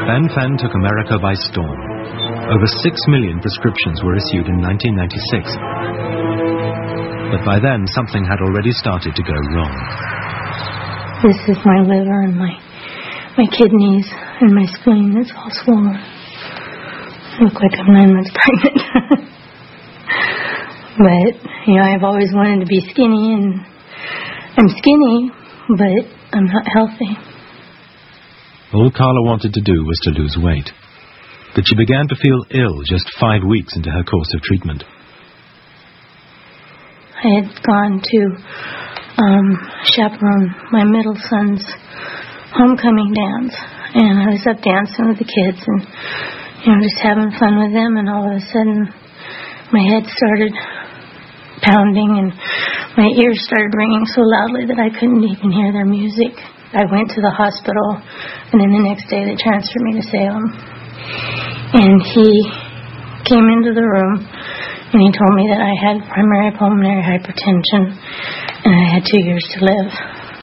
Ben-Phen took America by storm. Over 6 million prescriptions were issued in 1996. But by then, something had already started to go wrong. This is my liver and my kidneys and my spleen. It's all swollen. I look like I'm 9 months pregnant. But, I've always wanted to be skinny, and I'm skinny, but I'm not healthy. All Carla wanted to do was to lose weight. But she began to feel ill just 5 weeks into her course of treatment. I had gone to chaperone my middle son's homecoming dance, and I was up dancing with the kids and, just having fun with them, and all of a sudden my head started pounding and my ears started ringing so loudly that I couldn't even hear their music. I went to the hospital, and then the next day they transferred me to Salem. And he came into the room, and he told me that I had primary pulmonary hypertension, and I had 2 years to live.